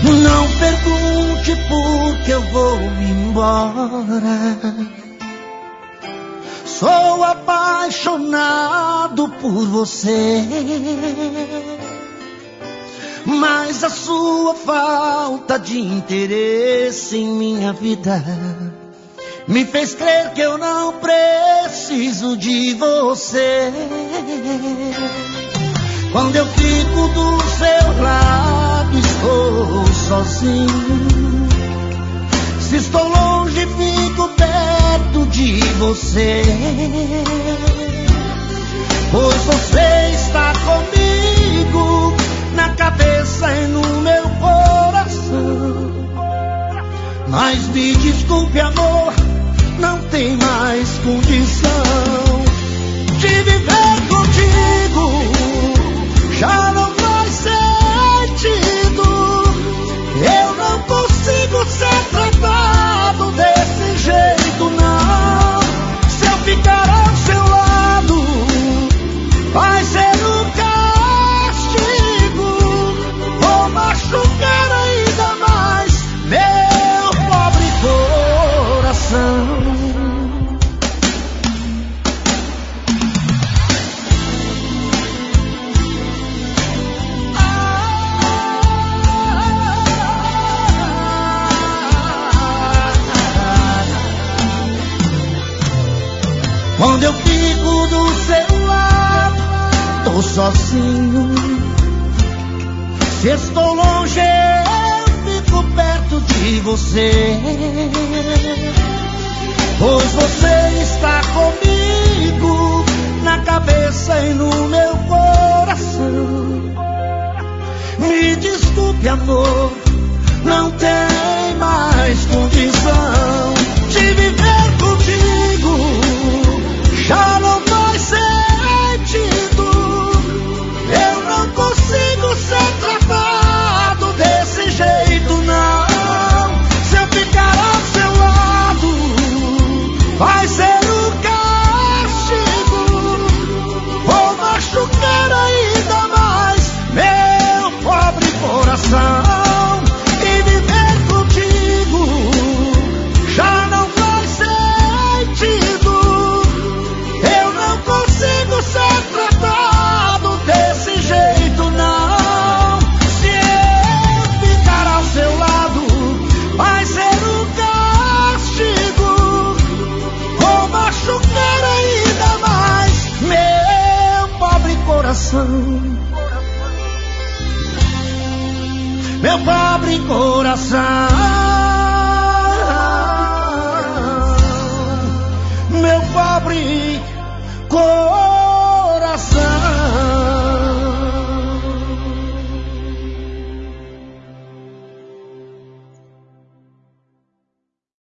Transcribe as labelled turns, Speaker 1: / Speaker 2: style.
Speaker 1: Não pergunte por que eu vou embora. Sou apaixonado por você, mas a sua falta de interesse em minha vida me fez crer que eu não preciso de você. Quando eu fico do seu lado, estou sozinho. Se estou longe, fico perto de você, pois você está comigo na cabeça e no meu coração. Mas me desculpe, amor, não tem mais condição de viver contigo. Já não faz sentido. Eu não consigo ser tratado desse jeito, não. Se eu ficar ao seu lado, vai ser um castigo. Vou machucar ainda mais meu pobre coração. Quando eu fico do seu lado, tô sozinho. Se estou longe, eu fico perto de você, pois você está comigo na cabeça e no meu coração. Me desculpe, amor, não tem mais condição de viver contigo. Já não faz sentido. Eu não consigo ser tratado desse jeito, não. Se eu ficar ao seu lado, vai ser um castigo. Vou machucar ainda mais meu pobre coração. E viver contigo já não faz sentido. Consigo ser tratado desse jeito, não. Se eu ficar ao seu lado, vai ser um castigo. Vou machucar ainda mais meu pobre coração. Meu pobre coração.